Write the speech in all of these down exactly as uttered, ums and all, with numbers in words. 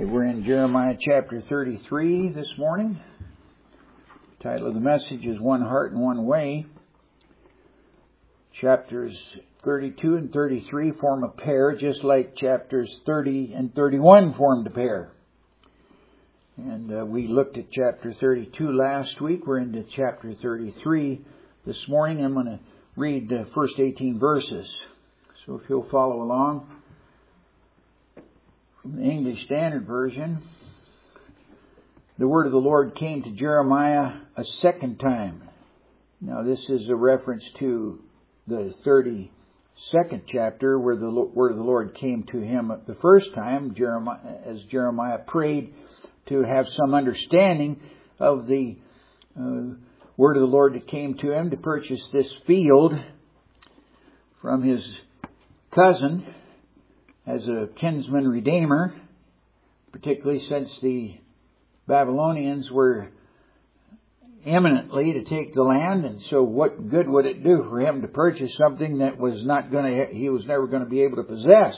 right, we're in Jeremiah chapter thirty-three this morning. The title of the message is One Heart and One Way. Chapters thirty-two and thirty-three form a pair, just like chapters thirty and thirty-one formed a pair. And uh, we looked at chapter thirty-two last week. We're into chapter thirty-three this morning. I'm going to read the first eighteen verses. So if you'll follow along. From the English Standard Version, the word of the Lord came to Jeremiah a second time. Now this is a reference to the thirty-second chapter where the word of the Lord came to him the first time, Jeremiah, as Jeremiah prayed to have some understanding of the uh, word of the Lord that came to him to purchase this field from his cousin as a kinsman redeemer, particularly since the Babylonians were imminently to take the land, and so what good would it do for him to purchase something that was not going to, he was never going to be able to possess?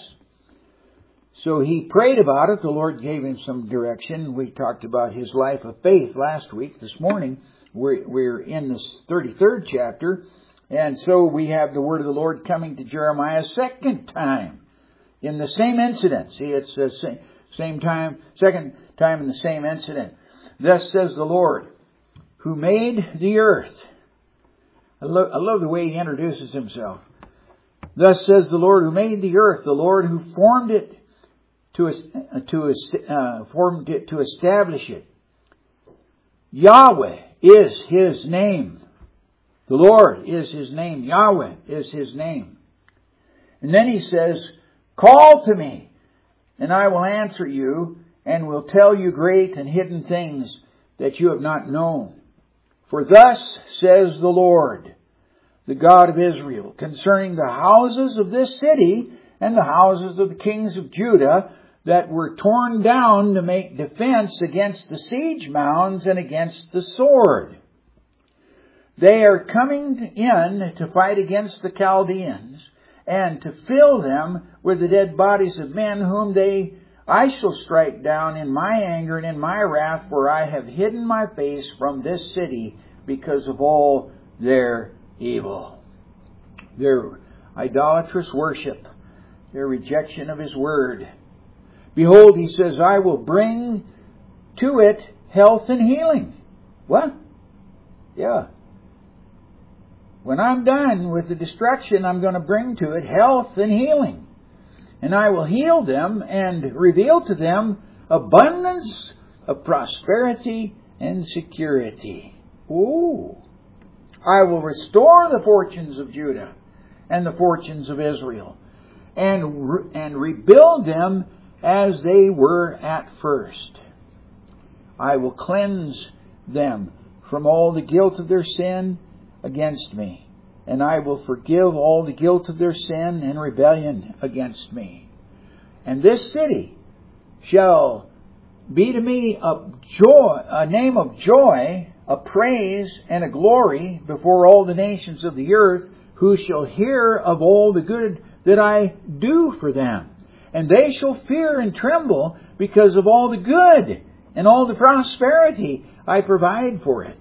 So he prayed about it. The Lord gave him some direction. We talked about his life of faith last week. This morning we're, we're in this thirty-third chapter, and so we have the word of the Lord coming to Jeremiah a second time. In the same incident. See, it's the same, same time, second time in the same incident. Thus says the Lord, who made the earth. I, lo- I love the way he introduces himself. Thus says the Lord, who made the earth, the Lord who formed it to, to, uh, formed it to establish it. Yahweh is His name. The Lord is His name. Yahweh is His name. And then he says, call to me, and I will answer you, and will tell you great and hidden things that you have not known. For thus says the Lord, the God of Israel, concerning the houses of this city and the houses of the kings of Judah that were torn down to make defense against the siege mounds and against the sword. They are coming in to fight against the Chaldeans, and to fill them with the dead bodies of men whom they I shall strike down in my anger and in my wrath, for I have hidden my face from this city because of all their evil. Their idolatrous worship, their rejection of His word. Behold, He says, I will bring to it health and healing. What? Yeah. When I'm done with the destruction, I'm going to bring to it health and healing. And I will heal them and reveal to them abundance of prosperity and security. Ooh. I will restore the fortunes of Judah and the fortunes of Israel and, re- and rebuild them as they were at first. I will cleanse them from all the guilt of their sin against me, and I will forgive all the guilt of their sin and rebellion against me. And this city shall be to me a joy, a name of joy, a praise, and a glory before all the nations of the earth, who shall hear of all the good that I do for them. And they shall fear and tremble because of all the good and all the prosperity I provide for it.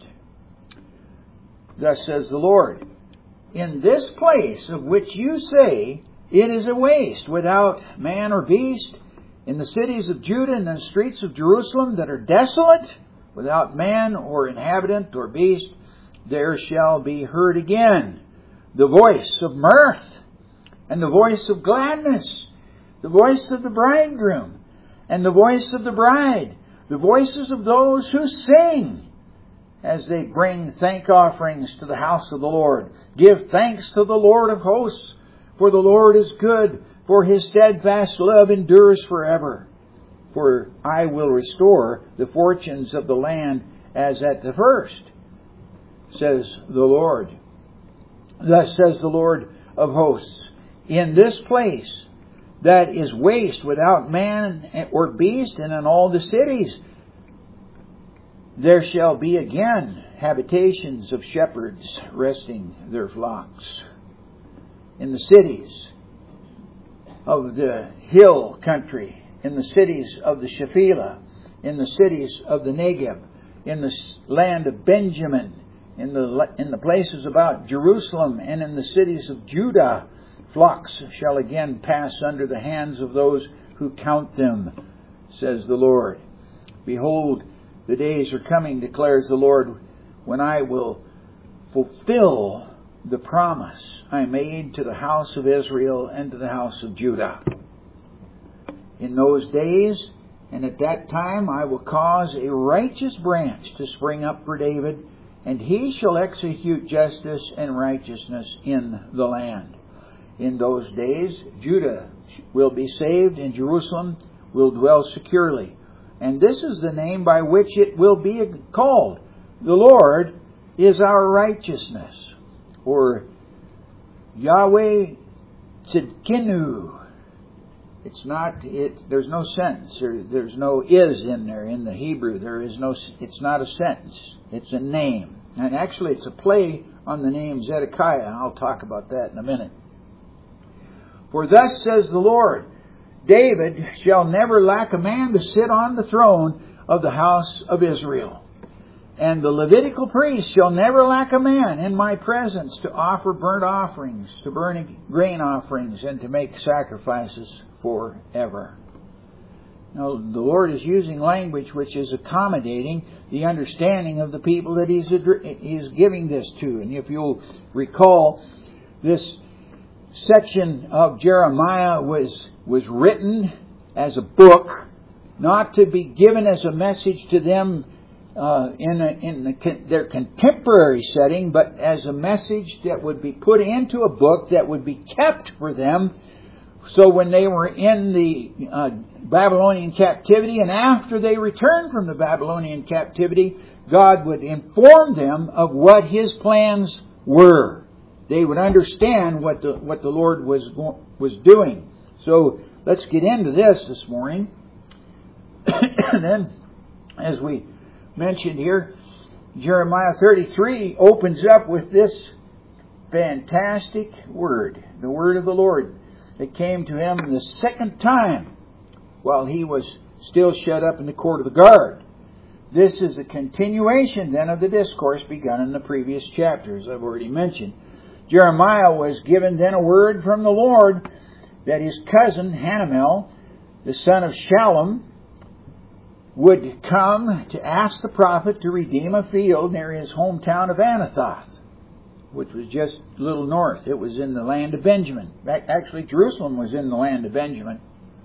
Thus says the Lord, in this place of which you say it is a waste without man or beast, in the cities of Judah and the streets of Jerusalem that are desolate, without man or inhabitant or beast, there shall be heard again the voice of mirth and the voice of gladness, the voice of the bridegroom and the voice of the bride, the voices of those who sing, as they bring thank offerings to the house of the Lord. Give thanks to the Lord of hosts, for the Lord is good, for His steadfast love endures forever. For I will restore the fortunes of the land as at the first, says the Lord. Thus says the Lord of hosts, in this place that is waste without man or beast, and in all the cities, there shall be again habitations of shepherds resting their flocks. In the cities of the hill country in the cities of the Shephelah, in the cities of the Negev, in the land of Benjamin, in the in the places about Jerusalem, and in the cities of Judah. Flocks shall again pass under the hands of those who count them, says the Lord. Behold, the days are coming, declares the Lord, when I will fulfill the promise I made to the house of Israel and to the house of Judah. In those days and at that time I will cause a righteous branch to spring up for David, and he shall execute justice and righteousness in the land. In those days Judah will be saved, and Jerusalem will dwell securely. And this is the name by which it will be called: the Lord is our righteousness, or Yahweh Tzidkenu. It's not, it, there's no sentence, there, there's no is in there in the Hebrew. There is no, it's not a sentence. It's a name. And actually it's a play on the name Zedekiah. I'll talk about that in a minute. For thus says the Lord, David shall never lack a man to sit on the throne of the house of Israel. And the Levitical priest shall never lack a man in my presence to offer burnt offerings, to burn grain offerings, and to make sacrifices forever. Now, the Lord is using language which is accommodating the understanding of the people that He's, he's giving this to. And if you'll recall, this section of Jeremiah was, was written as a book, not to be given as a message to them uh, in, a, in the, their contemporary setting, but as a message that would be put into a book that would be kept for them. So when they were in the uh, Babylonian captivity, and after they returned from the Babylonian captivity, God would inform them of what His plans were. They would understand what the what the Lord was was doing. So let's get into this this morning. And then, as we mentioned here, Jeremiah thirty-three opens up with this fantastic word, the word of the Lord that came to him the second time while he was still shut up in the court of the guard. This is a continuation then of the discourse begun in the previous chapters I've already mentioned. Jeremiah was given then a word from the Lord that his cousin Hanamel, the son of Shallum, would come to ask the prophet to redeem a field near his hometown of Anathoth, which was just a little north. It was in the land of Benjamin. Actually, Jerusalem was in the land of Benjamin.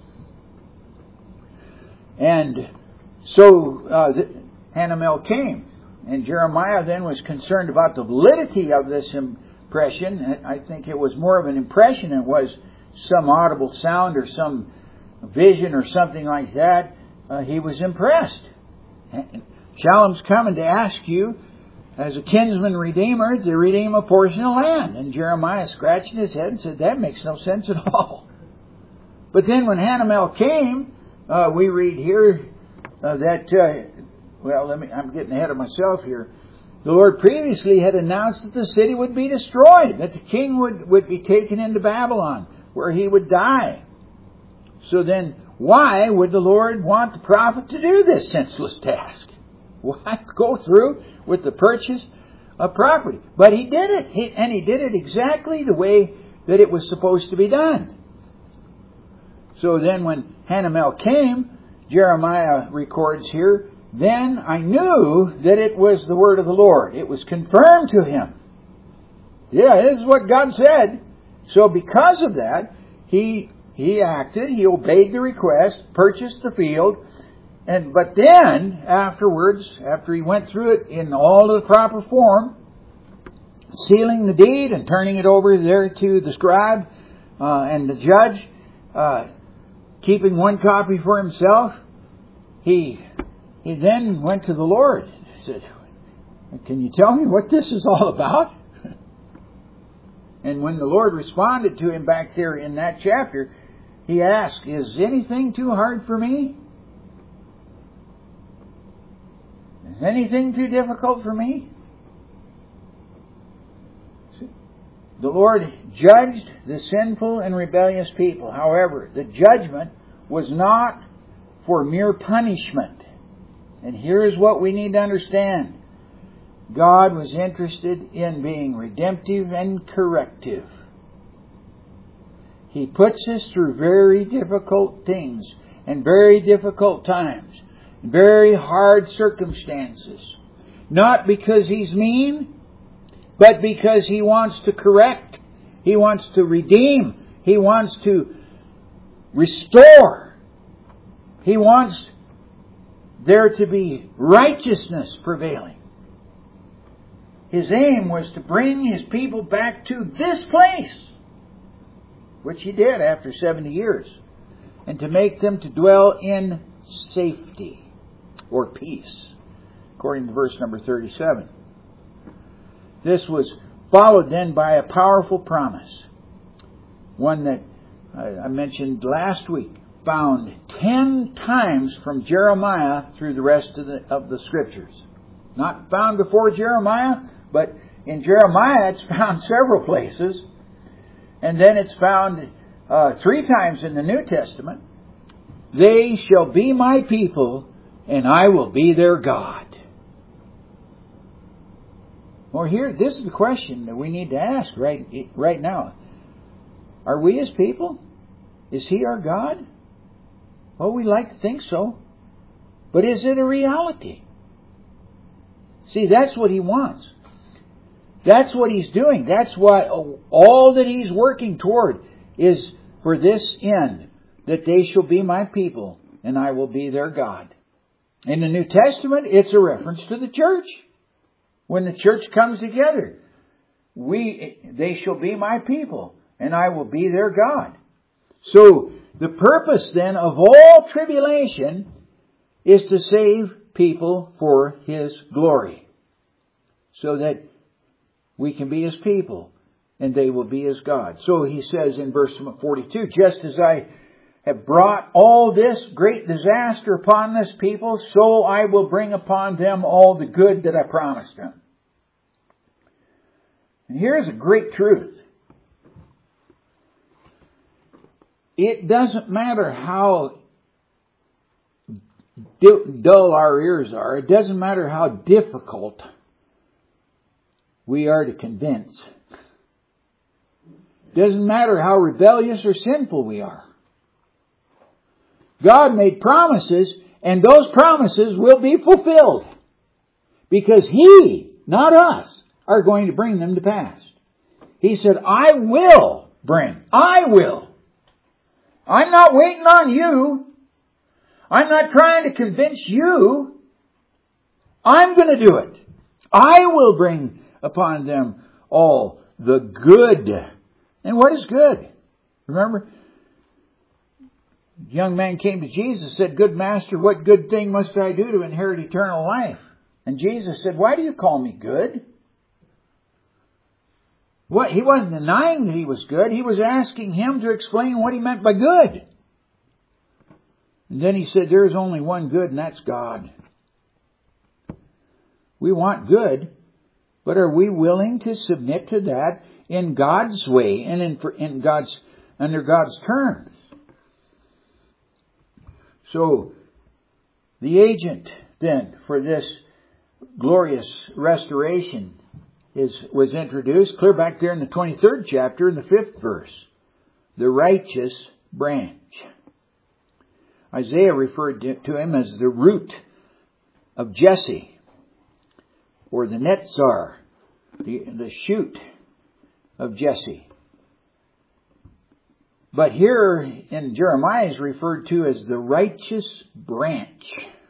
And so uh, Hanamel came, and Jeremiah then was concerned about the validity of this impression. I think it was more of an impression than it was some audible sound or some vision or something like that. Uh, he was impressed. Shallum's coming to ask you, as a kinsman redeemer, to redeem a portion of land. And Jeremiah scratched his head and said, that makes no sense at all. But then when Hanamel came, uh, we read here uh, that, uh, well, let me, I'm getting ahead of myself here. The Lord previously had announced that the city would be destroyed, that the king would, would be taken into Babylon, where he would die. So then, why would the Lord want the prophet to do this senseless task? Why go through with the purchase of property? But he did it, he, and he did it exactly the way that it was supposed to be done. So then when Hanamel came, Jeremiah records here, then I knew that it was the word of the Lord. It was confirmed to him. Yeah, this is what God said. So because of that, he he acted, he obeyed the request, purchased the field, and but then afterwards, after he went through it in all of the proper form, sealing the deed and turning it over there to the scribe uh, and the judge, uh, keeping one copy for himself, he he then went to the Lord and said, can you tell me what this is all about? And when the Lord responded to him back there in that chapter, he asked, is anything too hard for me? Is anything too difficult for me? The Lord judged the sinful and rebellious people. However, the judgment was not for mere punishment. And here's what we need to understand. God was interested in being redemptive and corrective. He puts us through very difficult things and very difficult times, very hard circumstances. Not because He's mean, but because He wants to correct. He wants to redeem. He wants to restore. He wants there to be righteousness prevailing. His aim was to bring His people back to this place, which He did after seventy years, and to make them to dwell in safety or peace, according to verse number thirty-seven. This was followed then by a powerful promise, one that I mentioned last week, found ten times from Jeremiah through the rest of the, of the Scriptures. Not found before Jeremiah, but in Jeremiah it's found several places. And then it's found uh, three times in the New Testament. They shall be my people, and I will be their God. Well, here, this is the question that we need to ask right, right now. Are we His people? Is He our God? Well, we like to think so. But is it a reality? See, that's what He wants. That's what He's doing. That's what all that He's working toward is for this end, that they shall be my people and I will be their God. In the New Testament, it's a reference to the church. When the church comes together, we they shall be my people and I will be their God. So the purpose then of all tribulation is to save people for His glory, so that we can be His people and they will be His God. So He says in verse forty-two, just as I have brought all this great disaster upon this people, so I will bring upon them all the good that I promised them. And here's a great truth. It doesn't matter how dull our ears are. It doesn't matter how difficult we are to convince. It doesn't matter how rebellious or sinful we are. God made promises, and those promises will be fulfilled. Because He, not us, are going to bring them to pass. He said, I will bring. I will. I'm not waiting on you. I'm not trying to convince you. I'm going to do it. I will bring upon them all the good. And what is good? Remember, a young man came to Jesus and said, Good Master, what good thing must I do to inherit eternal life? And Jesus said, Why do you call me good? What? He wasn't denying that He was good. He was asking Him to explain what He meant by good. And then He said, there is only one good, and that's God. We want good, but are we willing to submit to that in God's way and in, in God's under God's terms? So, the agent then for this glorious restoration is was introduced clear back there in the twenty-third chapter in the fifth verse. The righteous branch. Isaiah referred to him as the root of Jesse, or the Netzar, the, the shoot of Jesse. But here in Jeremiah is referred to as the righteous branch.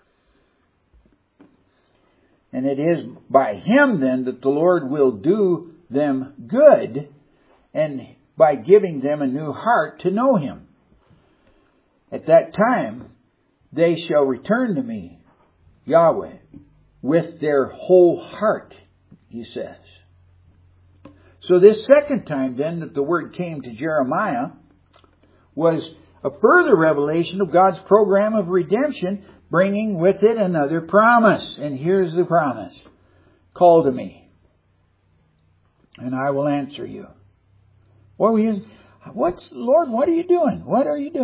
And it is by Him then that the Lord will do them good, and by giving them a new heart to know Him. At that time, they shall return to me, Yahweh, with their whole heart, He says. So this second time then that the word came to Jeremiah was a further revelation of God's program of redemption, bringing with it another promise. And here's the promise. Call to me, and I will answer you. What were you, what's, Lord, what are you doing? What are you doing?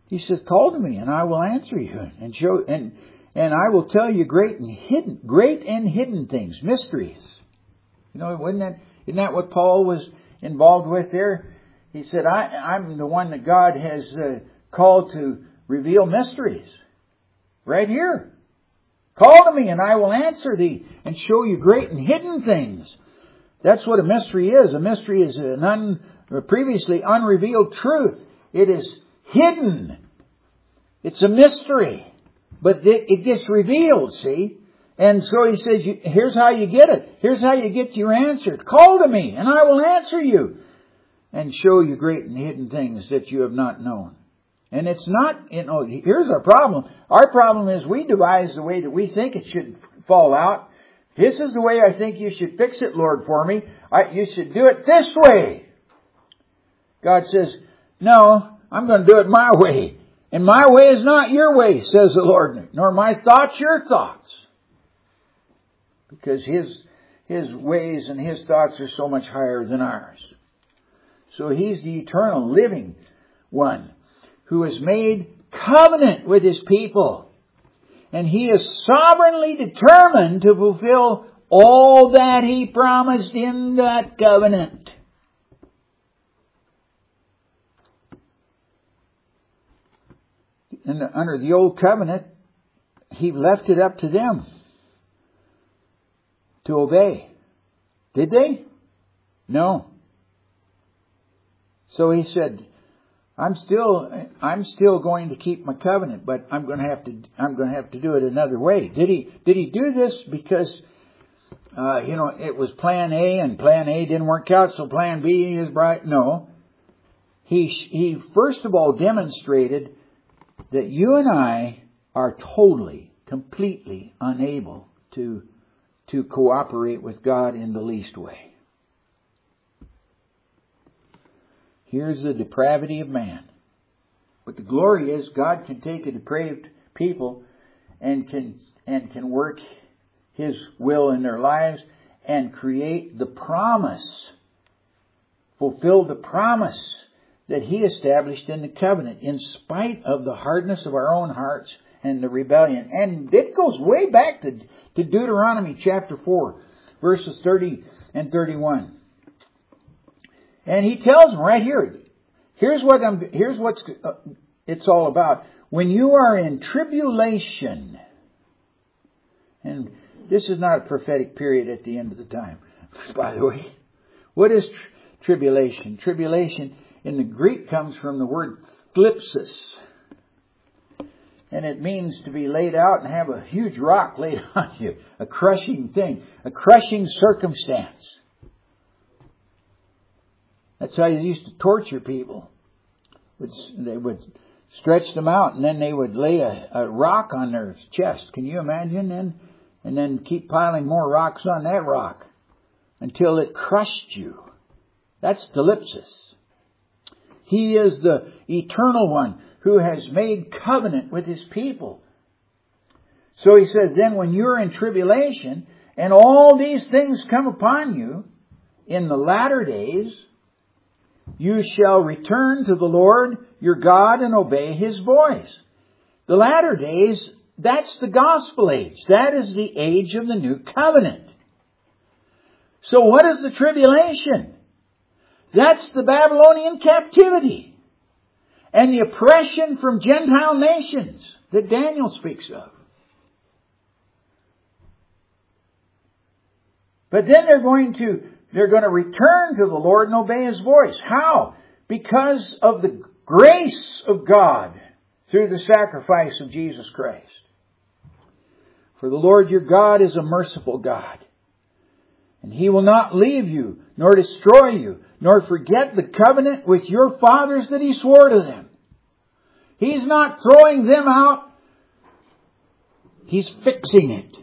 He says, call to me and I will answer you and show, and, and I will tell you great and hidden, great and hidden things, mysteries. You know, wasn't that, isn't that what Paul was involved with there? He said, I, I'm the one that God has uh, called to reveal mysteries. Right here. Call to me and I will answer thee and show you great and hidden things. That's what a mystery is. A mystery is an un, previously unrevealed truth. It is hidden. It's a mystery. But it, it gets revealed, see? And so he says, here's how you get it. Here's how you get your answer. Call to me and I will answer you and show you great and hidden things that you have not known. And it's not, you know, here's our problem. Our problem is we devise the way that we think it should fall out. This is the way I think you should fix it, Lord, for me. I, you should do it this way. God says, no, I'm going to do it my way. And my way is not your way, says the Lord, nor my thoughts your thoughts. Because His, His ways and His thoughts are so much higher than ours. So He's the eternal living one who has made covenant with His people. And He is sovereignly determined to fulfill all that He promised in that covenant. And under the old covenant, He left it up to them to obey. Did they? No. So He said, I'm still, I'm still going to keep my covenant, but I'm going to have to, I'm going to have to do it another way. Did he, did he do this because, uh, you know, it was plan A and plan A didn't work out, so plan B is right? No. He, he first of all demonstrated that you and I are totally, completely unable to, to cooperate with God in the least way. Here's the depravity of man. But the glory is God can take a depraved people and can and can work His will in their lives and create the promise, fulfill the promise that He established in the covenant in spite of the hardness of our own hearts and the rebellion. And it goes way back to, to Deuteronomy chapter four, verses thirty and thirty-one. And He tells them right here, here's what I'm, here's what uh, it's all about. When you are in tribulation, and this is not a prophetic period at the end of the time, by the way. What is tr- tribulation? Tribulation in the Greek comes from the word thlipsis. And it means to be laid out and have a huge rock laid on you. A crushing thing. A crushing circumstance. That's how you used to torture people. They would stretch them out and then they would lay a, a rock on their chest. Can you imagine? And, and then keep piling more rocks on that rock until it crushed you. That's thlipsis. He is the eternal one who has made covenant with His people. So He says, then when you're in tribulation and all these things come upon you in the latter days, you shall return to the Lord your God and obey His voice. The latter days, that's the gospel age. That is the age of the new covenant. So what is the tribulation? That's the Babylonian captivity and the oppression from Gentile nations that Daniel speaks of. But then they're going to They're going to return to the Lord and obey His voice. How? Because of the grace of God through the sacrifice of Jesus Christ. For the Lord your God is a merciful God. And He will not leave you, nor destroy you, nor forget the covenant with your fathers that He swore to them. He's not throwing them out. He's fixing it.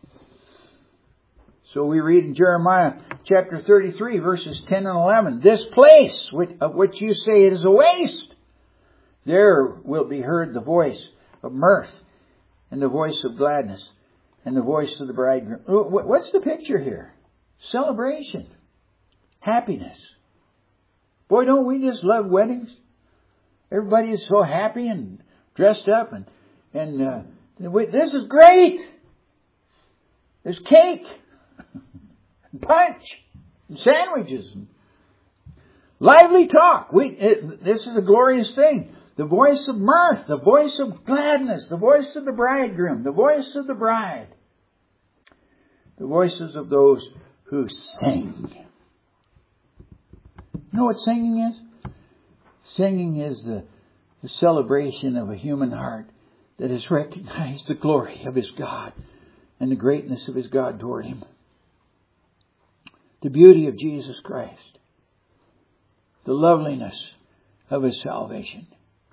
So we read in Jeremiah chapter thirty-three, verses ten and eleven, this place of which you say it is a waste, there will be heard the voice of mirth and the voice of gladness and the voice of the bridegroom. What's the picture here? Celebration. Happiness. Boy, don't we just love weddings? Everybody is so happy and dressed up, and and uh, this is great. There's cake, and punch, and sandwiches, and lively talk. We it, this is a glorious thing. The voice of mirth, the voice of gladness, the voice of the bridegroom, the voice of the bride, the voices of those who sing. You know what singing is? Singing is the, the celebration of a human heart that has recognized the glory of his God and the greatness of his God toward him. The beauty of Jesus Christ. The loveliness of his salvation.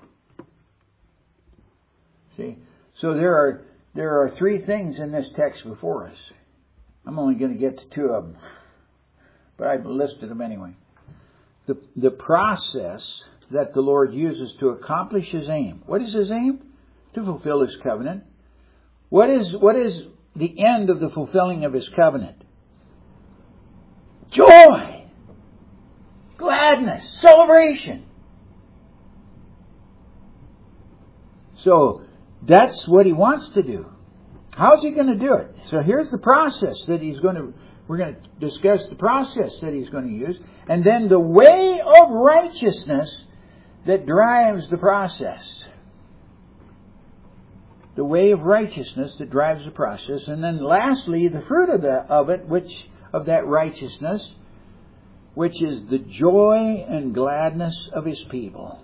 See, so there are there are three things in this text before us. I'm only going to get to two of them, but I've listed them anyway. The the process that the Lord uses to accomplish his aim. What is his aim? To fulfill his covenant. What is what is the end of the fulfilling of his covenant? Joy, gladness, celebration. So that's what he wants to do. How's he going to do it? So here's the process that he's going to, we're going to discuss the process that he's going to use. And then the way of righteousness that drives the process. The way of righteousness that drives the process. And then lastly, the fruit of, the, of it, which, of that righteousness, which is the joy and gladness of his people.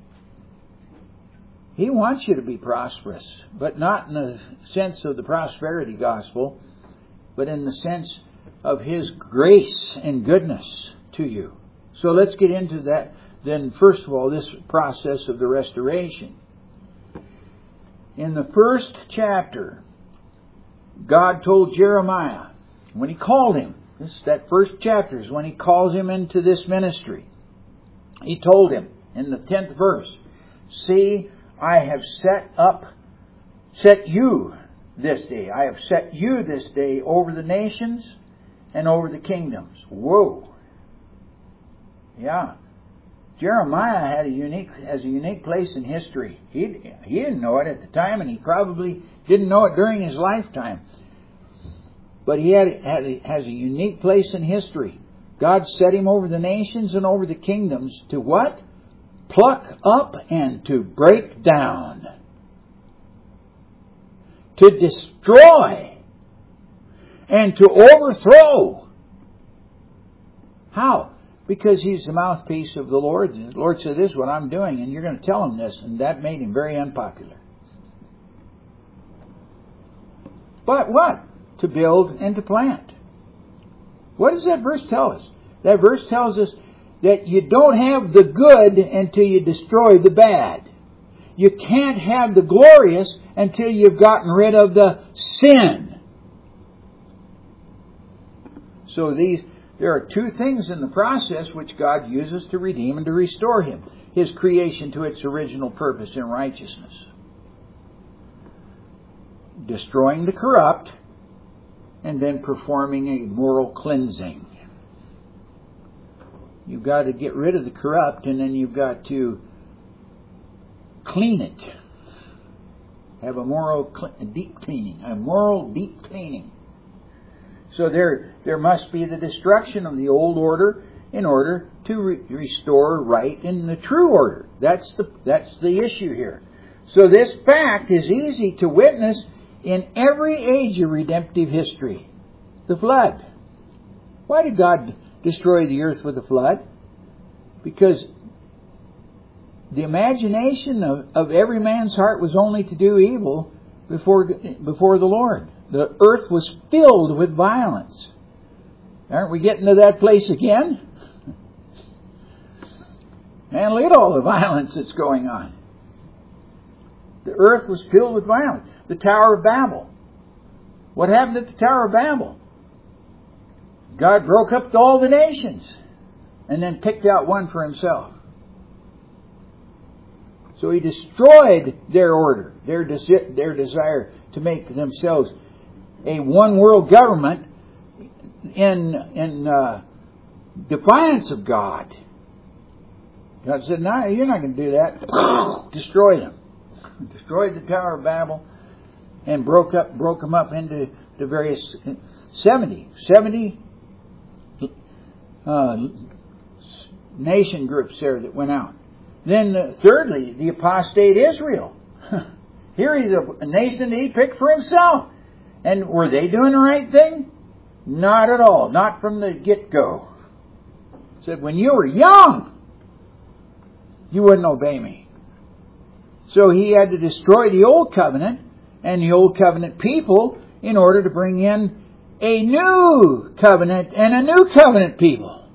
He wants you to be prosperous, but not in the sense of the prosperity gospel, but in the sense of his grace and goodness to you. So let's get into that then, first of all, this process of the restoration. In the first chapter, God told Jeremiah, when he called him, this that first chapter is when he calls him into this ministry. He told him in the tenth verse, see, I have set up, set you this day. I have set you this day over the nations and over the kingdoms. Whoa. Yeah. Jeremiah had a unique, has a unique place in history. He, he didn't know it at the time, and he probably didn't know it during his lifetime. But he had, had a, has a unique place in history. God set him over the nations and over the kingdoms to what? Pluck up and to break down. To destroy. And to overthrow. How? Because he's the mouthpiece of the Lord. The Lord said, this is what I'm doing, and you're going to tell him this. And that made him very unpopular. But what? To build and to plant. What does that verse tell us? That verse tells us that you don't have the good until you destroy the bad. You can't have the glorious until you've gotten rid of the sin. So these, there are two things in the process which God uses to redeem and to restore him. His creation to its original purpose in righteousness. Destroying the corrupt and then performing a moral cleansing. You've got to get rid of the corrupt, and then you've got to clean it. Have a moral deep cleaning. A moral deep cleaning. So there, there must be the destruction of the old order in order to re- restore right in the true order. That's the, that's the issue here. So this fact is easy to witness in every age of redemptive history. The flood. Why did God destroy the earth with a flood? Because the imagination of, of every man's heart was only to do evil before, before the Lord. The earth was filled with violence. Aren't we getting to that place again? Man, look at all the violence that's going on. The earth was filled with violence. The Tower of Babel. What happened at the Tower of Babel? God broke up all the nations and then picked out one for himself. So he destroyed their order, their, desi- their desire to make themselves a one world government in, in uh, defiance of God. God said, no, you're not going to do that. Destroyed them. Destroyed the Tower of Babel and broke up, broke them up into the various seventy, seventy uh, nation groups there that went out. Then, uh, thirdly, the apostate Israel. Here he's a, a nation that he picked for himself. And were they doing the right thing? Not at all. Not from the get-go. Said, when you were young, you wouldn't obey me. So he had to destroy the old covenant and the old covenant people in order to bring in a new covenant and a new covenant people.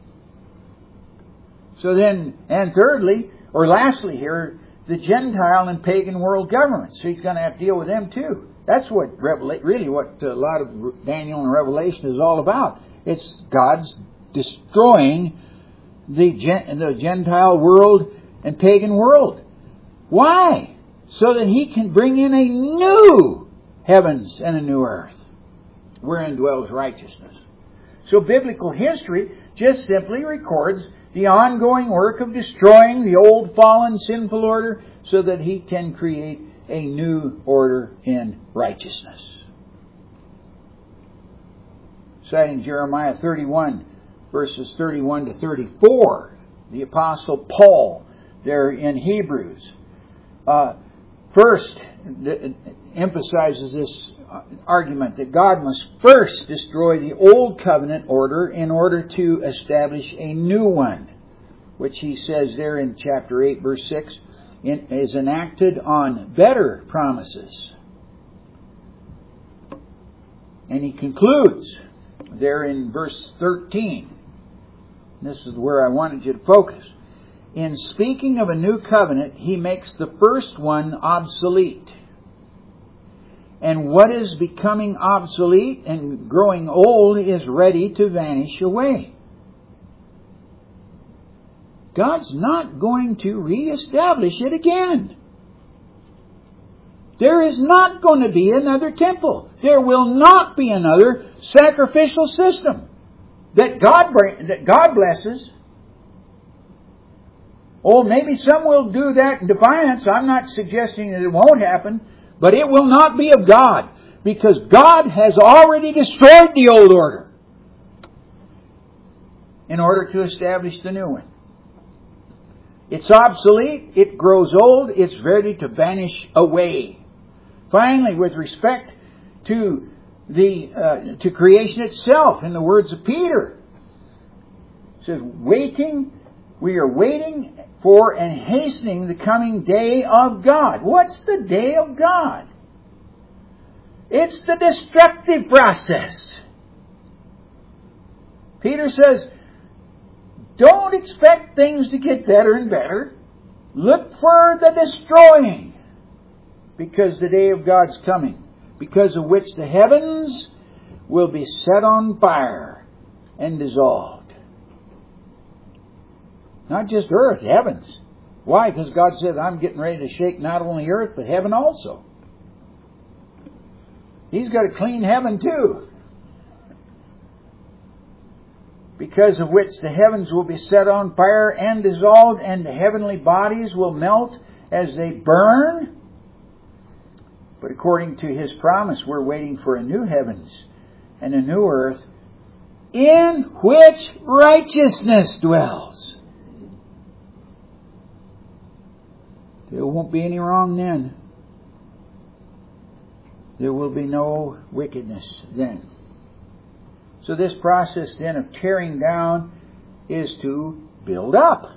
So then, and thirdly, or lastly here, the Gentile and pagan world governments. So he's going to have to deal with them too. That's what really what a lot of Daniel and Revelation is all about. It's God's destroying the the Gentile world and pagan world. Why? So that He can bring in a new heavens and a new earth, wherein dwells righteousness. So biblical history just simply records the ongoing work of destroying the old fallen sinful order so that He can create a new order in righteousness. Citing Jeremiah thirty-one, verses thirty-one to thirty-four, the Apostle Paul, there in Hebrews, uh, first emphasizes this argument that God must first destroy the old covenant order in order to establish a new one, which he says there in chapter eight, verse six, in, is enacted on better promises. And he concludes there in verse thirteen. This is where I wanted you to focus. In speaking of a new covenant, he makes the first one obsolete. And what is becoming obsolete and growing old is ready to vanish away. God's not going to reestablish it again. There is not going to be another temple. There will not be another sacrificial system that God that God blesses. Oh, maybe some will do that in defiance. I'm not suggesting that it won't happen. But it will not be of God, because God has already destroyed the old order in order to establish the new one. It's obsolete, it grows old, it's ready to vanish away. Finally, with respect to the uh, to creation itself, in the words of Peter, it says, "Waiting, we are waiting for and hastening the coming day of God." What's the day of God? It's the destructive process. Peter says, don't expect things to get better and better. Look for the destroying, because the day of God's coming, because of which the heavens will be set on fire and dissolved. Not just earth, heavens. Why? Because God said, I'm getting ready to shake not only earth, but heaven also. He's got to clean heaven too. Because of which the heavens will be set on fire and dissolved, and the heavenly bodies will melt as they burn. But according to His promise, we're waiting for a new heavens and a new earth in which righteousness dwells. There won't be any wrong then. There will be no wickedness then. So this process then of tearing down is to build up.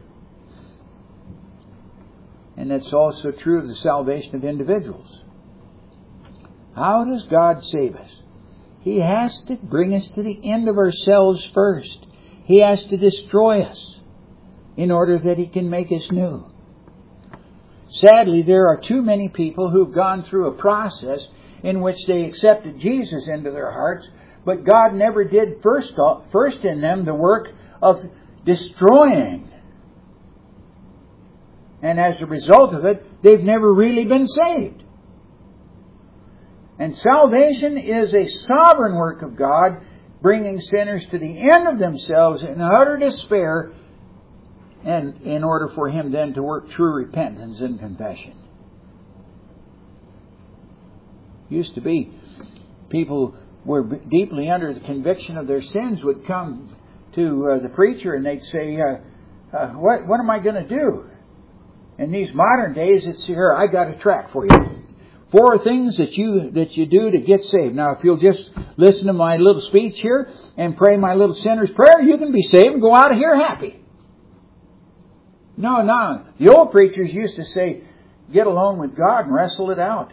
And that's also true of the salvation of individuals. How does God save us? He has to bring us to the end of ourselves first. He has to destroy us in order that He can make us new. Sadly, there are too many people who've gone through a process in which they accepted Jesus into their hearts, but God never did first, first in them the work of destroying. And as a result of it, they've never really been saved. And salvation is a sovereign work of God, bringing sinners to the end of themselves in utter despair And in order for Him then to work true repentance and confession. Used to be people were deeply under the conviction of their sins would come to uh, the preacher and they'd say, uh, uh, what, what am I going to do? In these modern days, it's here, I got a tract for you. Four things that you that you do to get saved. Now, if you'll just listen to my little speech here and pray my little sinner's prayer, you can be saved and go out of here happy. No, no. The old preachers used to say, get alone with God and wrestle it out.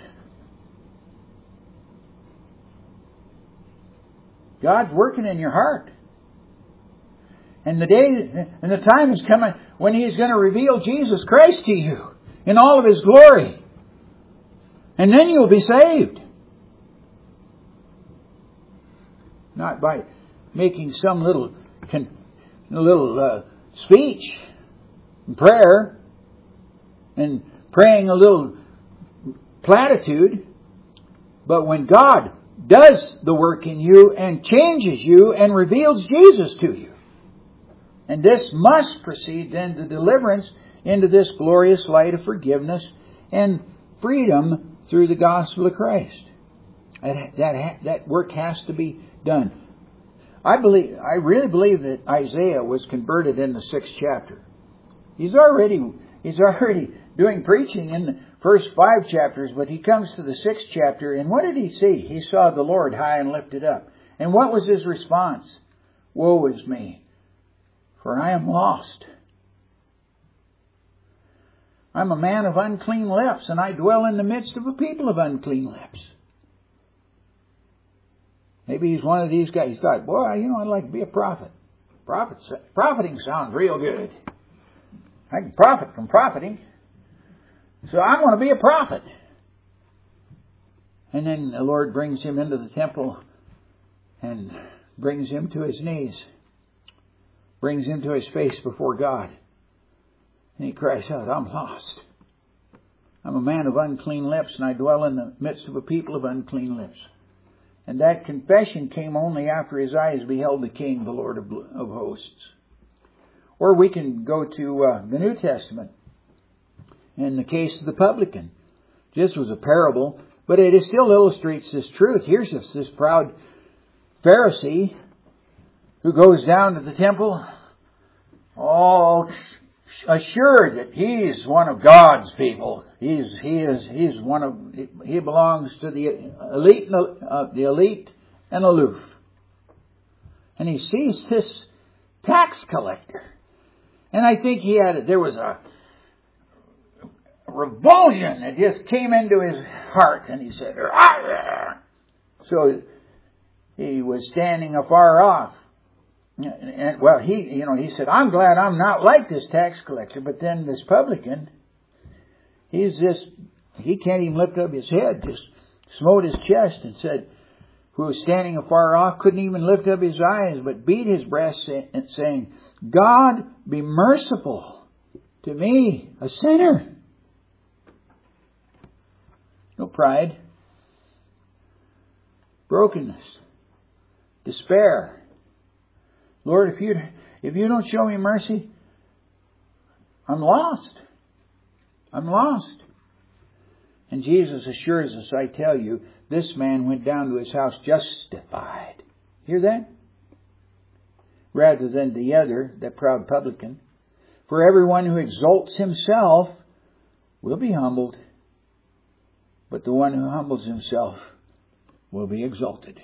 God's working in your heart. And the day and the time is coming when He's going to reveal Jesus Christ to you in all of His glory. And then you'll be saved. Not by making some little little uh, speech and prayer and praying a little platitude. But when God does the work in you and changes you and reveals Jesus to you. And this must proceed then to deliverance into this glorious light of forgiveness and freedom through the gospel of Christ. That, that, that work has to be done. I believe, I really believe that Isaiah was converted in the sixth chapter. He's already, he's already doing preaching in the first five chapters, but he comes to the sixth chapter, and what did he see? He saw the Lord high and lifted up. And what was his response? Woe is me, for I am lost. I'm a man of unclean lips, and I dwell in the midst of a people of unclean lips. Maybe he's one of these guys. He thought, boy, you know, I'd like to be a prophet. Prophet, profiting sounds real good. I can profit from profiting. So I want to be a prophet. And then the Lord brings him into the temple and brings him to his knees. Brings him to his face before God. And he cries out, I'm lost. I'm a man of unclean lips, and I dwell in the midst of a people of unclean lips. And that confession came only after his eyes beheld the King, the Lord of, of hosts. Or we can go to uh, the New Testament. In the case of the publican. This was a parable, but it still illustrates this truth. Here's this, this proud Pharisee who goes down to the temple, all assured that he's one of God's people. He's he is he's one of he belongs to the elite uh, the elite and aloof. And he sees this tax collector, and I think he had there was a revulsion that just came into his heart, and he said, Arr! So he was standing afar off. And, and well, he, you know, he said, I'm glad I'm not like this tax collector. But then this publican, he's just, he can't even lift up his head, just smote his chest and said, who was standing afar off, couldn't even lift up his eyes, but beat his breast saying, God, be merciful to me, a sinner. No pride, brokenness, despair. Lord, if you if you don't show me mercy, I'm lost. I'm lost. And Jesus assures us, I tell you, this man went down to his house justified. Hear that? Rather than the other, that proud publican. For everyone who exalts himself will be humbled, but the one who humbles himself will be exalted.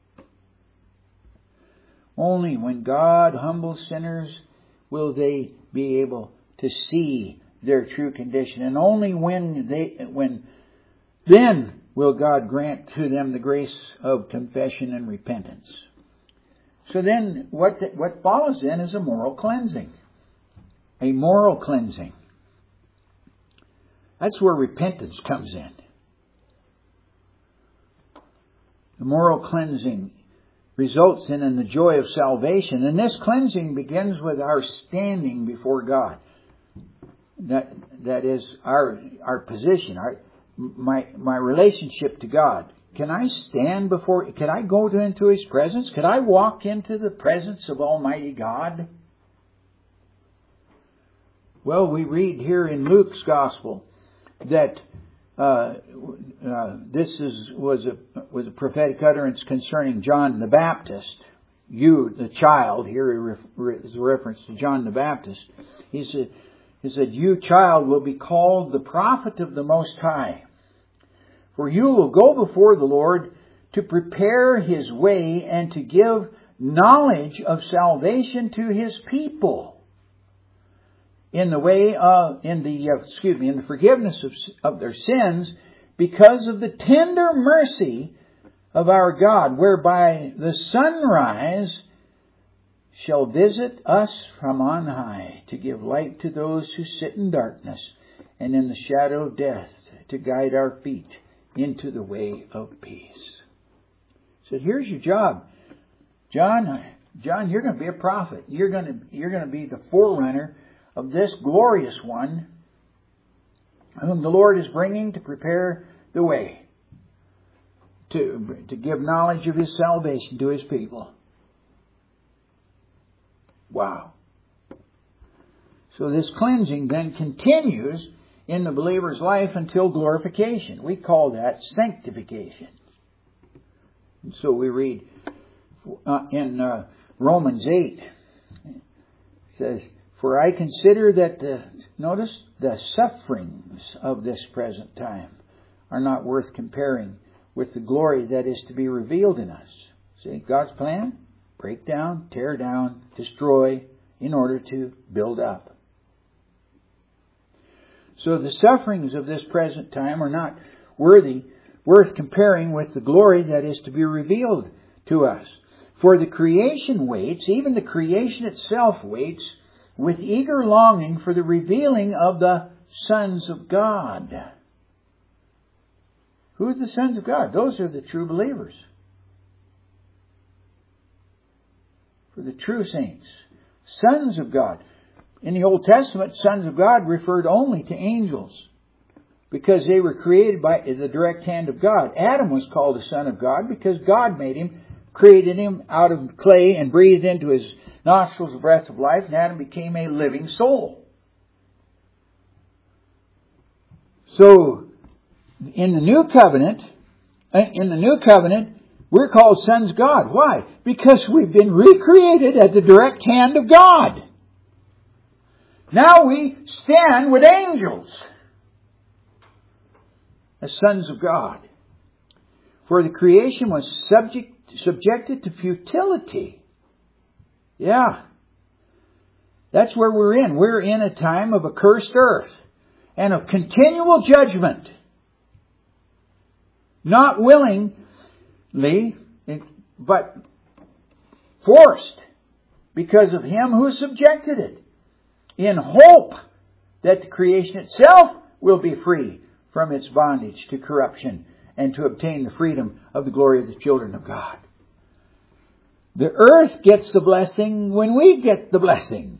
Only when God humbles sinners will they be able to see their true condition. And only when they, when, then will God grant to them the grace of confession and repentance. So then what, the, what follows then is a moral cleansing. A moral cleansing. That's where repentance comes in. The moral cleansing results in, in the joy of salvation. And this cleansing begins with our standing before God. That that is our our position, our my my relationship to God. Can I stand before, can I go to, into His presence? Could I walk into the presence of Almighty God? Well, we read here in Luke's Gospel that uh, uh, this is was a was a prophetic utterance concerning John the Baptist. You, the child, here is a reference to John the Baptist. He said, he said, "You, child, will be called the prophet of the Most High. For you will go before the Lord to prepare His way and to give knowledge of salvation to His people. In the way of, in the, uh, excuse me, in the forgiveness of, of their sins, because of the tender mercy of our God, whereby the sunrise shall visit us from on high, to give light to those who sit in darkness and in the shadow of death, to guide our feet into the way of peace." He said, here's your job. John, John, you're going to be a prophet. You're going to, you're going to be the forerunner of this glorious one whom the Lord is bringing to prepare the way, to, to give knowledge of His salvation to His people. Wow. So this cleansing then continues in the believer's life until glorification. We call that sanctification. And so we read uh, in uh, Romans eight, it says, "For I consider that the," notice, "the sufferings of this present time are not worth comparing with the glory that is to be revealed in us." See, God's plan? Break down, tear down, destroy, in order to build up. So the sufferings of this present time are not worthy, worth comparing with the glory that is to be revealed to us. For the creation waits, even the creation itself waits, with eager longing for the revealing of the sons of God. Who are the sons of God? Those are the true believers. For the true saints. Sons of God. In the Old Testament, sons of God referred only to angels, because they were created by the direct hand of God. Adam was called a son of God because God made him, created him out of clay and breathed into his nostrils the breath of life, and Adam became a living soul. So, in the new covenant, in the new covenant, we're called sons of God. Why? Because we've been recreated at the direct hand of God. Now we stand with angels as sons of God. For the creation was subject, subjected to futility. Yeah. That's where we're in. We're in a time of accursed earth and of continual judgment. Not willingly, but forced because of Him who subjected it, in hope that the creation itself will be free from its bondage to corruption and to obtain the freedom of the glory of the children of God. The earth gets the blessing when we get the blessing.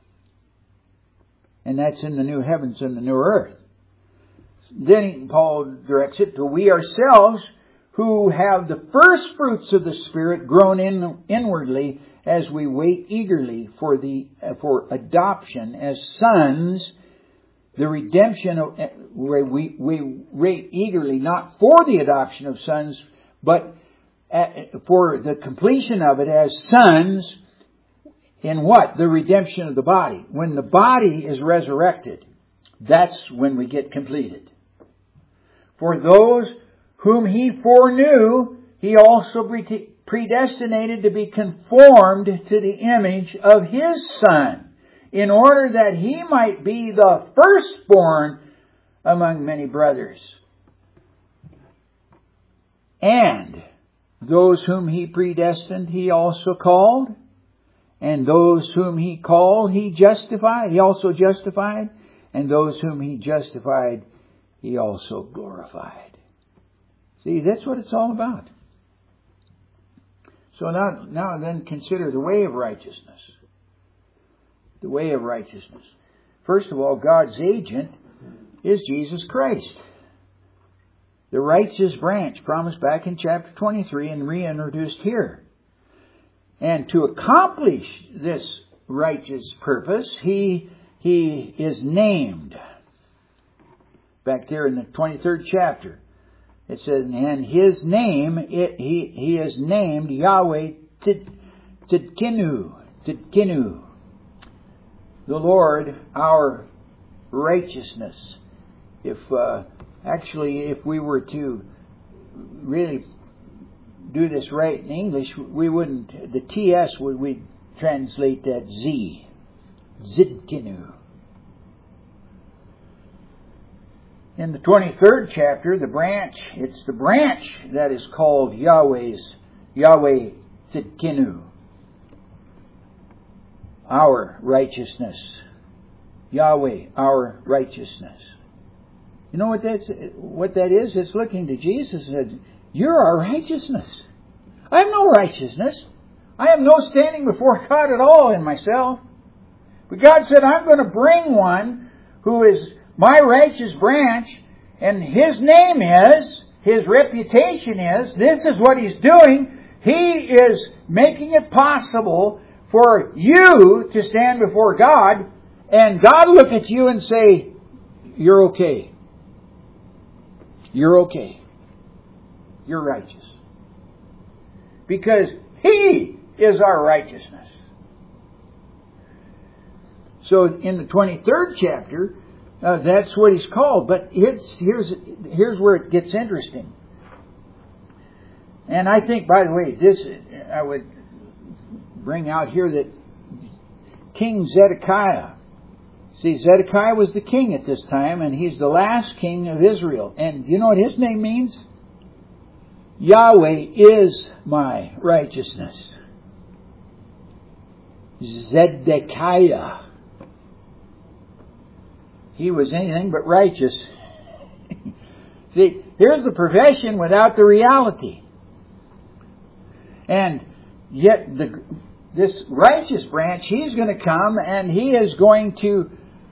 And that's in the new heavens and the new earth. Then Paul directs it to we ourselves who have the first fruits of the Spirit grown in inwardly as we wait eagerly for the for adoption as sons, the redemption of, we we wait eagerly not for the adoption of sons, but for the completion of it as sons. In what? The redemption of the body. When the body is resurrected, that's when we get completed. For those whom He foreknew, He also predestinated to be conformed to the image of His Son, in order that He might be the firstborn among many brothers. And those whom He predestined, He also called. And those whom He called, He justified. He also justified. And those whom He justified, He also glorified. See, that's what it's all about. So now, now then consider the way of righteousness. The way of righteousness. First of all, God's agent is Jesus Christ. The righteous branch promised back in chapter twenty-three and reintroduced here. And to accomplish this righteous purpose, He He is named. Back there in the twenty-third chapter, it says, and His name, it, He He is named Yahweh Tzidkenu, Tzidkenu, the Lord our righteousness. If uh, actually, if we were to really do this right in English, we wouldn't. The T S would we translate that Z, Tzidkenu. In the twenty-third chapter, the branch, it's the branch that is called Yahweh's, Yahweh Tzidkenu, our righteousness. Yahweh, our righteousness. You know what that's, what that is? It's looking to Jesus and said, you're our righteousness. I have no righteousness. I have no standing before God at all in myself. But God said, I'm going to bring one who is my righteous branch, and His name is, His reputation is, this is what He's doing. He is making it possible for you to stand before God, and God look at you and say, you're okay. You're okay. You're righteous. Because He is our righteousness. So in the twenty-third chapter, Uh, that's what He's called. But it's, here's here's where it gets interesting. And I think, by the way, this I would bring out here that King Zedekiah. See, Zedekiah was the king at this time, and he's the last king of Israel. And you know what his name means? Yahweh is my righteousness. Zedekiah. He was anything but righteous. See, here's the profession without the reality. And yet the, this righteous branch, He's going to come and He is going to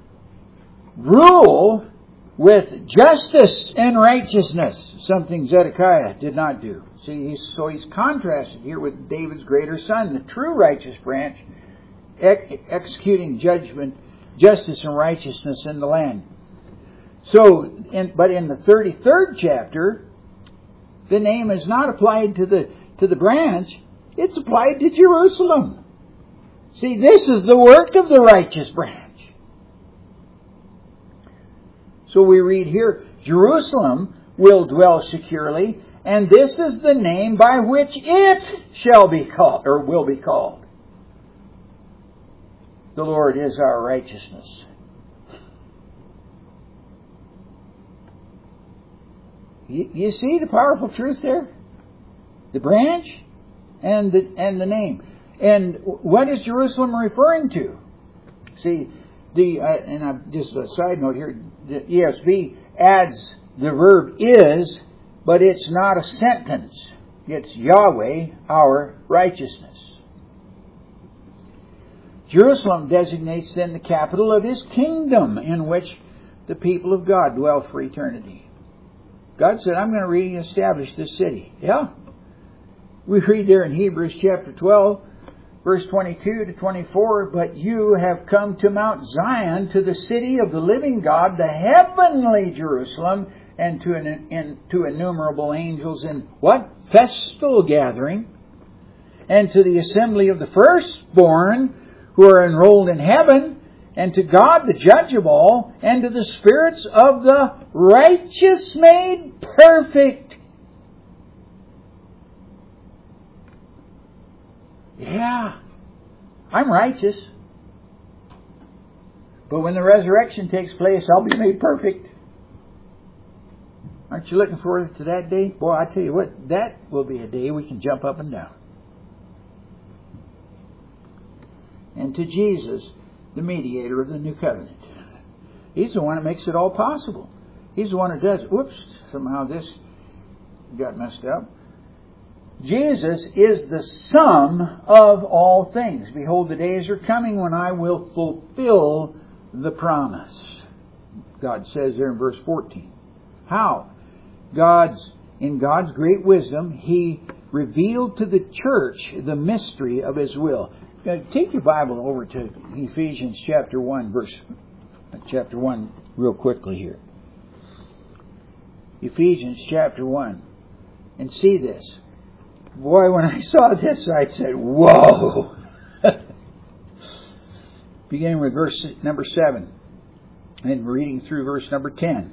rule with justice and righteousness, something Zedekiah did not do. See, he's, so he's contrasted here with David's greater son, the true righteous branch, ex- executing judgment, justice and righteousness in the land. So, in, but in the thirty-third chapter, the name is not applied to the to the branch; it's applied to Jerusalem. See, this is the work of the righteous branch. So we read here, Jerusalem will dwell securely, and this is the name by which it shall be called, or will be called. The Lord is our righteousness. You, you see the powerful truth there? The branch and the and the name. And what is Jerusalem referring to? See, the uh, and I, just a side note here, the E S V adds the verb is, but it's not a sentence. It's Yahweh, our righteousness. Jerusalem designates then the capital of His kingdom, in which the people of God dwell for eternity. God said, I'm going to re-establish this city. Yeah. We read there in Hebrews chapter twelve, verse twenty-two to twenty-four, but you have come to Mount Zion, to the city of the living God, the heavenly Jerusalem, and to, an, in, to innumerable angels in what? Festal gathering, and to the assembly of the firstborn, who are enrolled in heaven, and to God, the judge of all, and to the spirits of the righteous made perfect. Yeah, I'm righteous. But when the resurrection takes place, I'll be made perfect. Aren't you looking forward to that day? Boy, I tell you what, that will be a day we can jump up and down. And to Jesus, the mediator of the new covenant. He's the one that makes it all possible. He's the one who does. Whoops, somehow this got messed up. Jesus is the sum of all things. Behold, the days are coming when I will fulfill the promise. God says there in verse fourteen. How? God's in God's great wisdom, He revealed to the church the mystery of His will. uh, take your Bible over to Ephesians chapter one, verse chapter one, real quickly here. Ephesians chapter one, and see this. Boy, when I saw this, I said, "Whoa!" Beginning with verse number seven, and reading through verse number ten.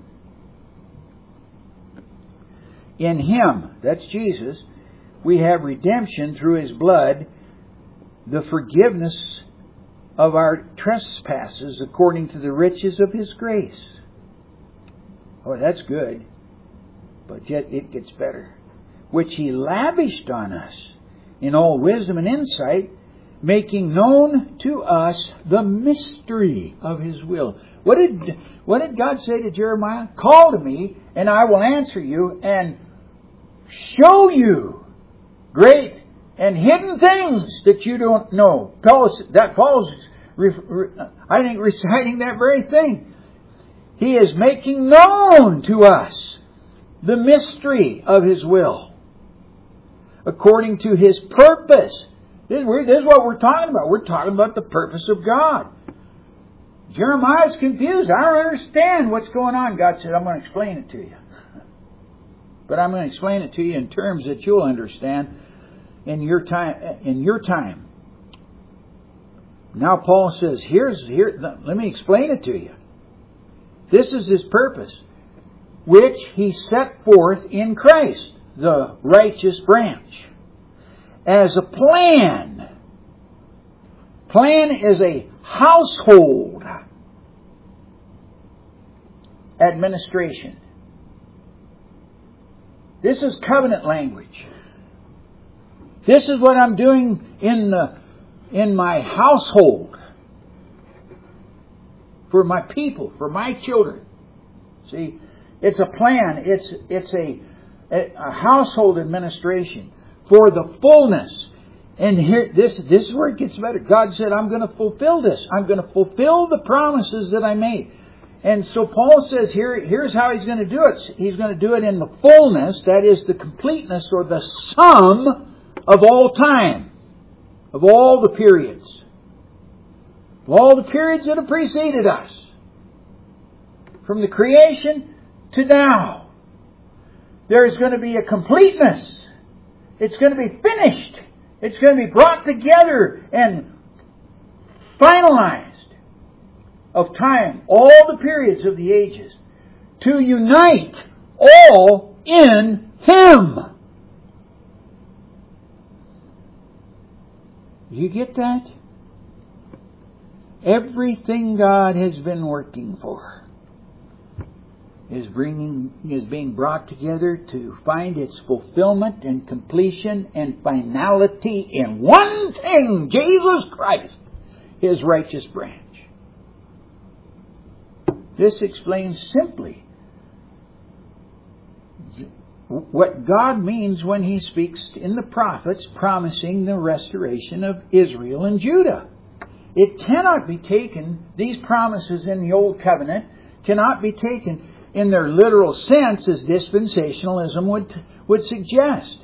In Him, that's Jesus, we have redemption through His blood, the forgiveness of our trespasses according to the riches of His grace. Oh, that's good. But yet it gets better. Which He lavished on us in all wisdom and insight, making known to us the mystery of His will. What did, what did God say to Jeremiah? Call to me, and I will answer you, and show you great and hidden things that you don't know. Paul, that Paul's, I think, reciting that very thing. He is making known to us the mystery of His will, according to His purpose. This, this is what we're talking about. We're talking about the purpose of God. Jeremiah's confused. I don't understand what's going on. God said, I'm going to explain it to you. But I'm going to explain it to you in terms that you'll understand in your time. In your time. Now Paul says, "Here's here. Let me explain it to you. This is His purpose, which He set forth in Christ, the righteous branch, as a plan." Plan is a household administration. This is covenant language. This is what I'm doing in the, in my household. For my people, for my children. See, it's a plan. It's it's a, a household administration for the fullness. And here, this this is where it gets better. God said, I'm going to fulfill this. I'm going to fulfill the promises that I made. And so Paul says here, here's how He's going to do it. He's going to do it in the fullness, that is the completeness or the sum of all time, of all the periods, of all the periods that have preceded us, from the creation to now. There's going to be a completeness. It's going to be finished. It's going to be brought together and finalized of time, all the periods of the ages, to unite all in Him. You get that? Everything God has been working for is bringing is being brought together to find its fulfillment and completion and finality in one thing, Jesus Christ, His righteous branch. This explains simply what God means when He speaks in the prophets promising the restoration of Israel and Judah. It cannot be taken, these promises in the Old Covenant cannot be taken in their literal sense as dispensationalism would, would suggest.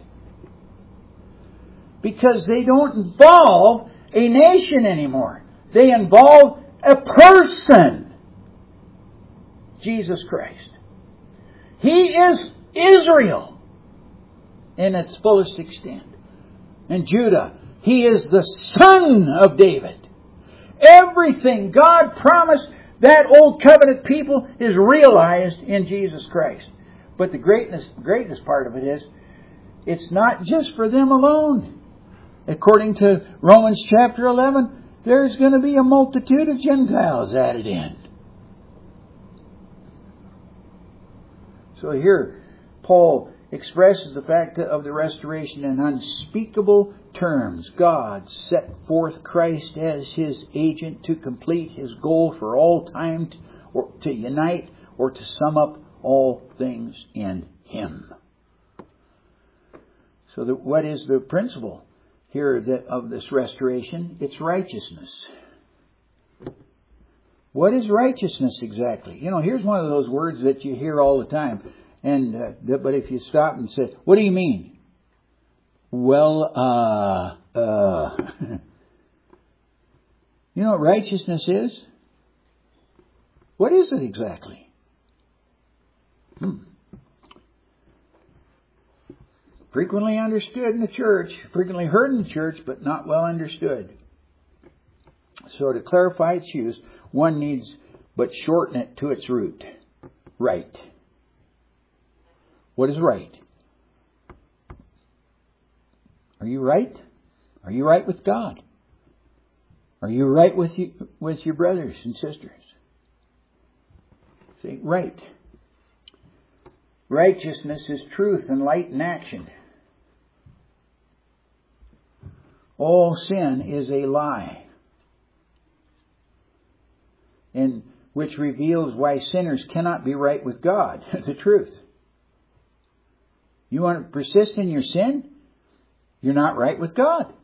Because they don't involve a nation anymore. They involve a person. Jesus Christ. He is Israel in its fullest extent. And Judah, He is the son of David. Everything God promised that old covenant people is realized in Jesus Christ. But the greatness, greatest part of it is, it's not just for them alone. According to Romans chapter eleven, there's going to be a multitude of Gentiles added in. So here, Paul expresses the fact of the restoration in unspeakable terms. God set forth Christ as His agent to complete His goal for all time, to, or to unite or to sum up all things in Him. So the, what is the principle here that, of this restoration? It's righteousness. What is righteousness exactly? You know, here's one of those words that you hear all the time. And uh, but if you stop and say, what do you mean? Well, uh, uh. You know what righteousness is? What is it exactly? Hmm. Frequently understood in the church, frequently heard in the church, but not well understood. So to clarify its use, one needs but shorten it to its root. Right. What is right? Are you right? Are you right with God? Are you right with you, with your brothers and sisters? See, right. Righteousness is truth and light in action. All sin is a lie, and which reveals why sinners cannot be right with God. The truth. You want to persist in your sin? You're not right with God.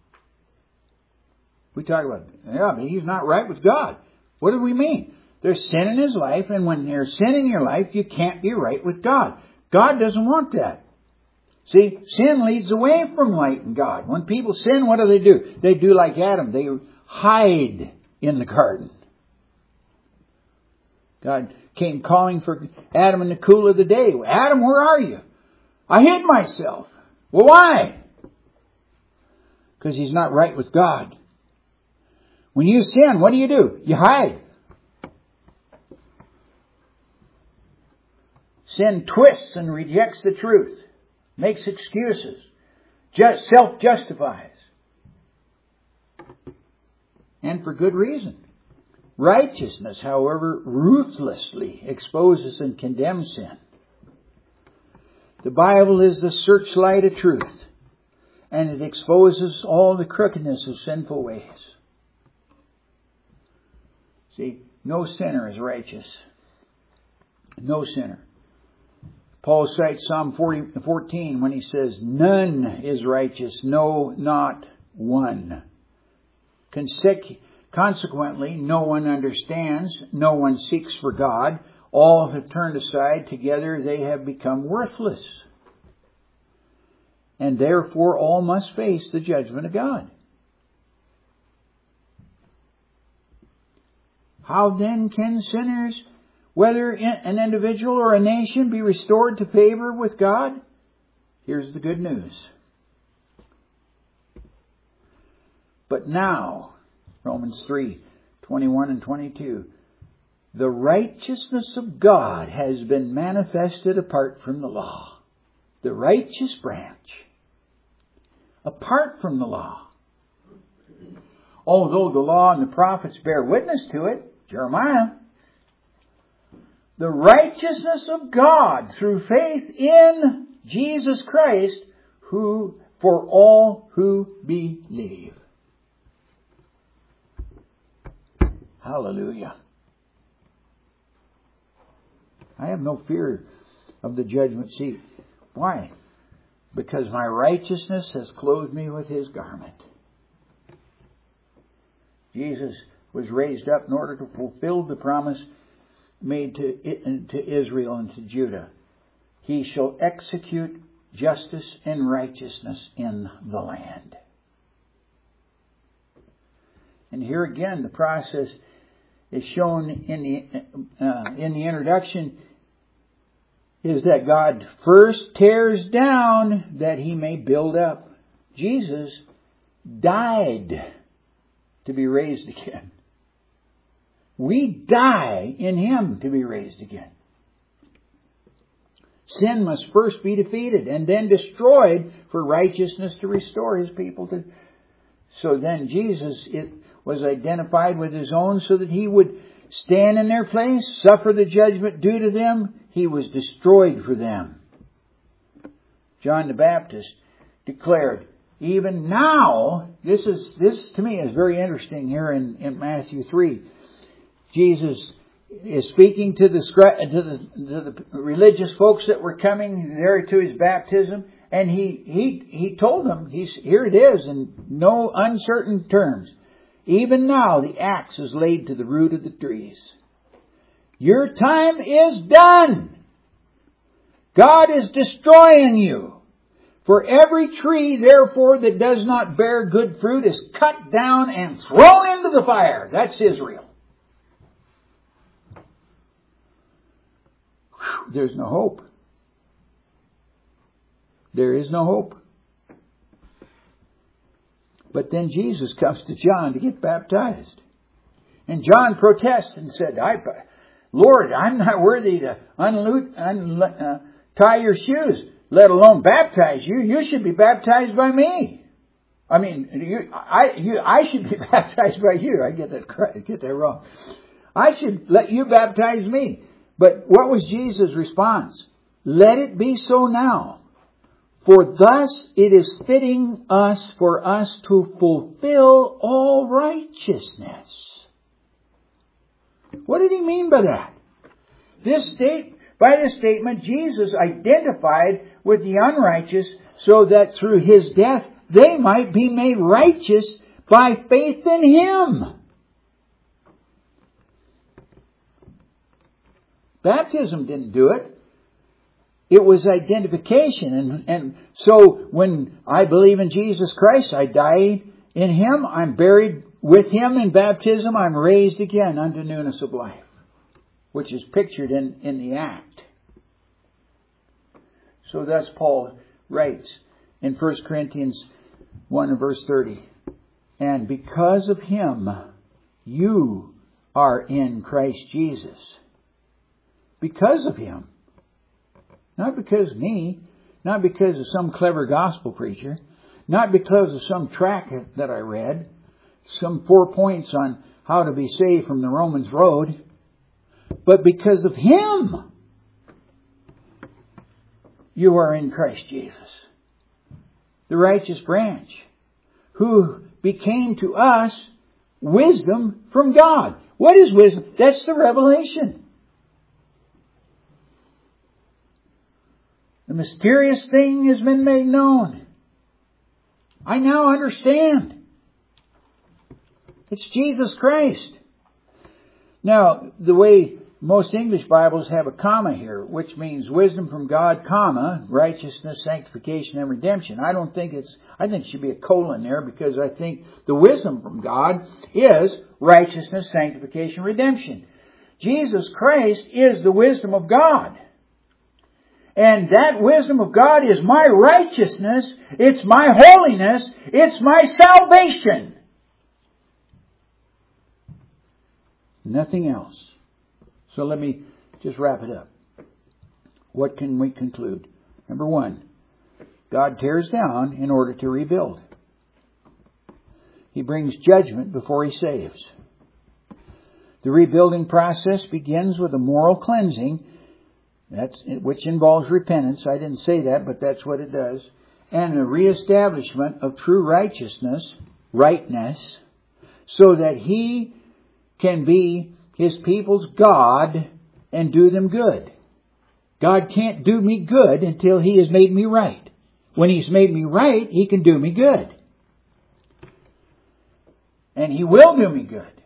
We talk about, yeah, but he's not right with God. What do we mean? There's sin in his life, and when there's sin in your life, you can't be right with God. God doesn't want that. See, sin leads away from light and God. When people sin, what do they do? They do like Adam. They hide in the garden. God came calling for Adam in the cool of the day. Adam, where are you? I hid myself. Well, why? Because he's not right with God. When you sin, what do you do? You hide. Sin twists and rejects the truth, makes excuses, just self-justifies. And for good reason. Righteousness, however, ruthlessly exposes and condemns sin. The Bible is the searchlight of truth, and it exposes all the crookedness of sinful ways. See, no sinner is righteous. No sinner. Paul cites Psalm fourteen when he says, none is righteous, no, not one. Consecu- consequently, no one understands, no one seeks for God. All have turned aside, together they have become worthless. And therefore all must face the judgment of God. How then can sinners, whether an individual or a nation, be restored to favor with God? Here's the good news. But now, Romans three, twenty-one and twenty-two, the righteousness of God has been manifested apart from the law. The righteous branch. Apart from the law. Although the law and the prophets bear witness to it, Jeremiah, the righteousness of God through faith in Jesus Christ, who for all who believe. Hallelujah. I have no fear of the judgment seat. Why? Because my righteousness has clothed me with his garment. Jesus was raised up in order to fulfill the promise made to, to Israel and to Judah. He shall execute justice and righteousness in the land. And here again, the process is shown in the uh, in the introduction, is that God first tears down that he may build up. Jesus died to be raised again. We die in him to be raised again. Sin must first be defeated and then destroyed for righteousness to restore his people to. So then Jesus it was identified with his own so that he would stand in their place, suffer the judgment due to them. He was destroyed for them. John the Baptist declared, even now, this is this to me is very interesting here in, in Matthew three. Jesus is speaking to the, to the to the religious folks that were coming there to his baptism, and he he he told them, he's here it is in no uncertain terms. Even now the axe is laid to the root of the trees. Your time is done. God is destroying you. For every tree, therefore, that does not bear good fruit is cut down and thrown into the fire. That's Israel. Whew, there's no hope. There is no hope. But then Jesus comes to John to get baptized. And John protests and said, I, Lord, I'm not worthy to unloot, un, uh, tie your shoes, let alone baptize you. You should be baptized by me. I mean, you, I, you, I should be baptized by you. I get that, get that wrong. I should let you baptize me. But what was Jesus' response? Let it be so now. For thus it is fitting us for us to fulfill all righteousness. What did he mean by that? This state, by this statement, Jesus identified with the unrighteous so that through his death they might be made righteous by faith in him. Baptism didn't do it. It was identification. And, and so when I believe in Jesus Christ, I died in him, I'm buried with him in baptism, I'm raised again unto newness of life, which is pictured in, in the act. So thus Paul writes in First Corinthians one and verse thirty, and because of him you are in Christ Jesus. Because of him. Not because of me, not because of some clever gospel preacher, not because of some tract that I read, some four points on how to be saved from the Romans road, but because of him, you are in Christ Jesus, the righteous branch, who became to us wisdom from God. What is wisdom? That's the revelation. The mysterious thing has been made known. I now understand. It's Jesus Christ. Now, the way most English Bibles have a comma here, which means wisdom from God, comma, righteousness, sanctification, and redemption. I don't think it's, I think it should be a colon there because I think the wisdom from God is righteousness, sanctification, redemption. Jesus Christ is the wisdom of God. And that wisdom of God is my righteousness, it's my holiness, it's my salvation. Nothing else. So let me just wrap it up. What can we conclude? Number one, God tears down in order to rebuild. He brings judgment before he saves. The rebuilding process begins with a moral cleansing, that's which involves repentance. I didn't say that, but that's what it does. And a reestablishment of true righteousness, rightness, so that he can be his people's God and do them good. God can't do me good until he has made me right. When he's made me right, he can do me good. And he will do me good.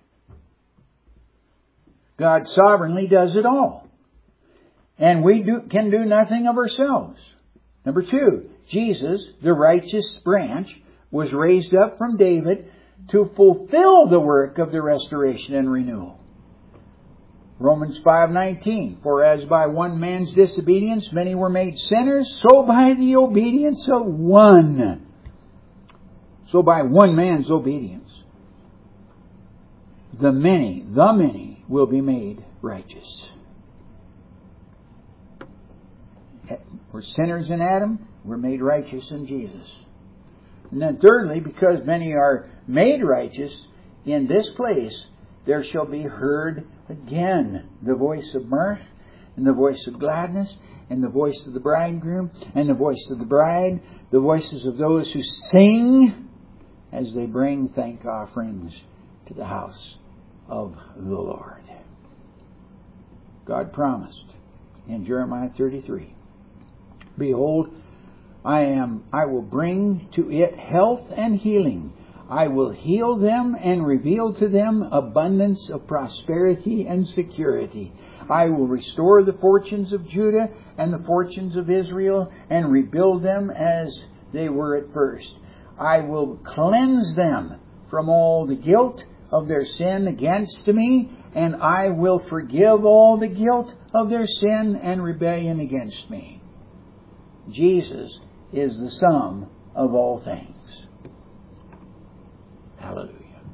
God sovereignly does it all. And we do, can do nothing of ourselves. Number two, Jesus, the righteous branch, was raised up from David to fulfill the work of the restoration and renewal. Romans five nineteen, for as by one man's disobedience many were made sinners, so by the obedience of one. So by one man's obedience, the many, the many will be made righteous. We're sinners in Adam, we're made righteous in Jesus. And then thirdly, because many are made righteous in this place, there shall be heard again the voice of mirth, and the voice of gladness, and the voice of the bridegroom, and the voice of the bride, the voices of those who sing as they bring thank offerings to the house of the Lord. God promised in Jeremiah thirty-three, behold, I am, I will bring to it health and healing. I will heal them and reveal to them abundance of prosperity and security. I will restore the fortunes of Judah and the fortunes of Israel and rebuild them as they were at first. I will cleanse them from all the guilt of their sin against me, and I will forgive all the guilt of their sin and rebellion against me. Jesus is the sum of all things. Hallelujah.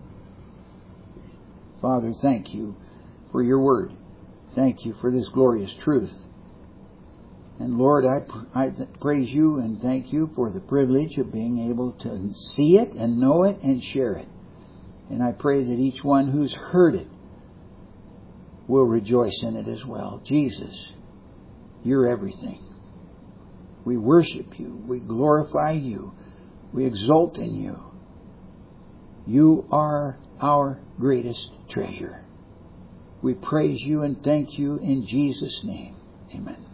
Father, thank you for your word. Thank you for this glorious truth. And Lord, I, I praise you and thank you for the privilege of being able to see it and know it and share it. And I pray that each one who's heard it will rejoice in it as well. Jesus, you're everything. We worship you. We glorify you. We exult in you. You are our greatest treasure. We praise you and thank you in Jesus' name. Amen.